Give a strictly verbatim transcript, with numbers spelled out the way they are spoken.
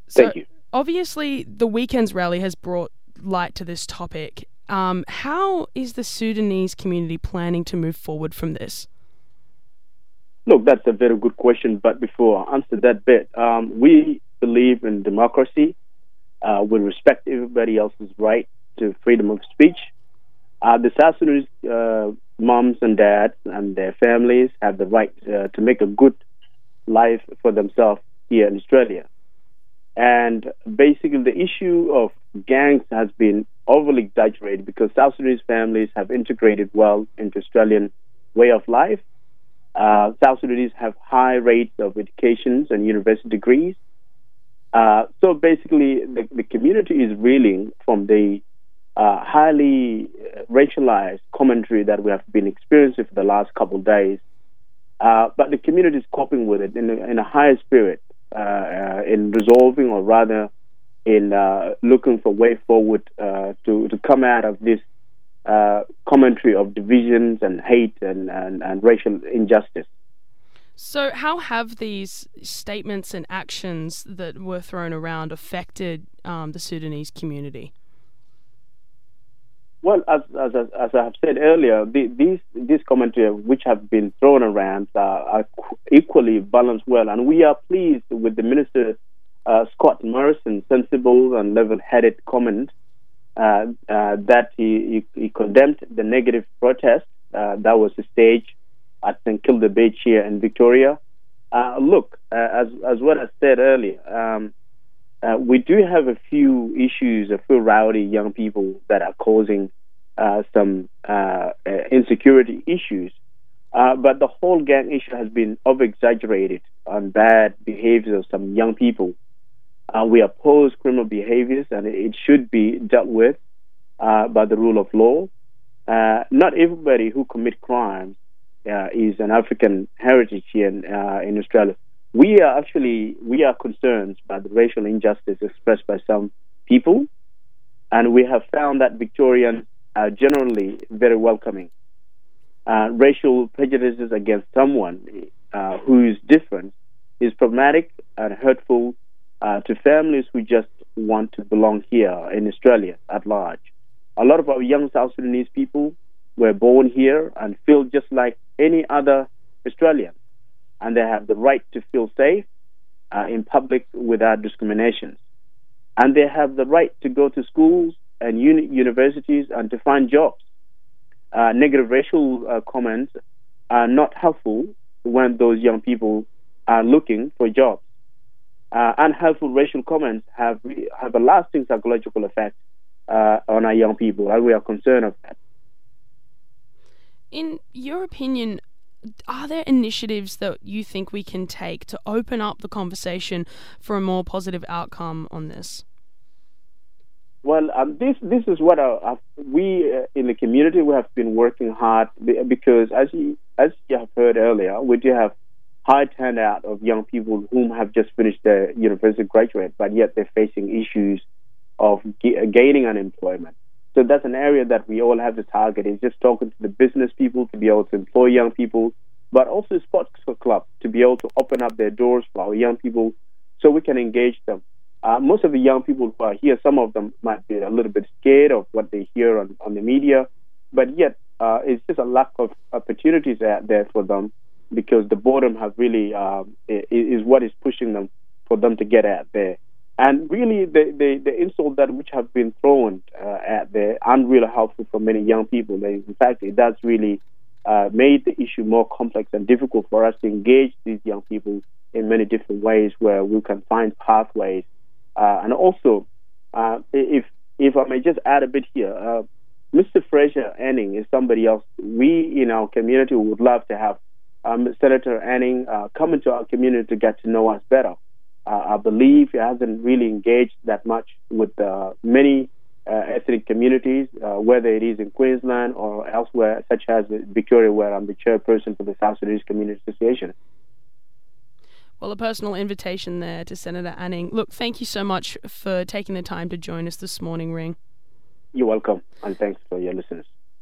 So Thank you. obviously the weekend's rally has brought light to this topic. Um, how is the Sudanese community planning to move forward from this? Look, that's a very good question. But before I answer that bit, um, we believe in democracy. Uh, we respect everybody else's right to freedom of speech. Uh, the South Sudanese uh, moms and dads and their families have the right uh, to make a good life for themselves here in Australia. And basically, the issue of gangs has been overly exaggerated because South Sudanese families have integrated well into Australian way of life. Uh, South Sudanese have high rates of educations and university degrees. Uh, so basically, the, the community is reeling from the uh, highly racialized commentary that we have been experiencing for the last couple of days. Uh, but the community is coping with it in a, in a higher spirit, uh, uh, in resolving, or rather in uh, looking for way forward uh, to, to come out of this uh, commentary of divisions and hate and, and, and racial injustice. So how have these statements and actions that were thrown around affected um, the Sudanese community? Well, as as as I have said earlier, the, these these commentary which have been thrown around uh, are equally balanced well, and we are pleased with the Minister uh, Scott Morrison's sensible and level-headed comment uh, uh, that he, he, he condemned the negative protest uh, that was staged at Saint Kilda Beach here in Victoria. Uh, look, uh, as as what I said earlier. Um, Uh, we do have a few issues, a few rowdy young people that are causing uh, some uh, uh, insecurity issues. Uh, but the whole gang issue has been over-exaggerated on bad behaviors of some young people. Uh, we oppose criminal behaviors, and it should be dealt with uh, by the rule of law. Uh, not everybody who commit crimes uh, is an African heritage here in, uh, in Australia. We are actually, we are concerned by the racial injustice expressed by some people, and we have found that Victorians are generally very welcoming. Uh, racial prejudices against someone uh, who is different is problematic and hurtful uh, to families who just want to belong here in Australia at large. A lot of our young South Sudanese people were born here and feel just like any other Australian, and they have the right to feel safe uh, in public without discrimination. And they have the right to go to schools and uni- universities and to find jobs. Uh, negative racial uh, comments are not helpful when those young people are looking for jobs. Uh, unhelpful racial comments have have a lasting psychological effect uh, on our young people, and we are concerned of that. In your opinion, are there initiatives that you think we can take to open up the conversation for a more positive outcome on this? Well, um, this this is what our, our, we uh, in the community we have been working hard because, as you as you have heard earlier, we do have high turnout of young people whom have just finished their university graduate, but yet they're facing issues of ga- gaining unemployment. So that's an area that we all have to target, is just talking to the business people to be able to employ young people, but also sports clubs to be able to open up their doors for our young people so we can engage them. Uh, most of the young people who are here, some of them might be a little bit scared of what they hear on, on the media, but yet uh, it's just a lack of opportunities out there for them because the boredom have really um, is what is pushing them for them to get out there. And really, the, the, the insult that which have been thrown uh, at there aren't really helpful for many young people. In fact, it does really uh, made the issue more complex and difficult for us to engage these young people in many different ways where we can find pathways. Uh, and also, uh, if if I may just add a bit here, uh, Mister Fraser Anning is somebody else we in our community would love to have um, Senator Anning uh, come into our community to get to know us better. Uh, I believe he hasn't really engaged that much with uh, many uh, ethnic communities, uh, whether it is in Queensland or elsewhere, such as Victoria, where I'm the chairperson for the South Sudanese Community Association. Well, a personal invitation there to Senator Anning. Look, thank you so much for taking the time to join us this morning, Ring. You're welcome, and thanks for your listeners.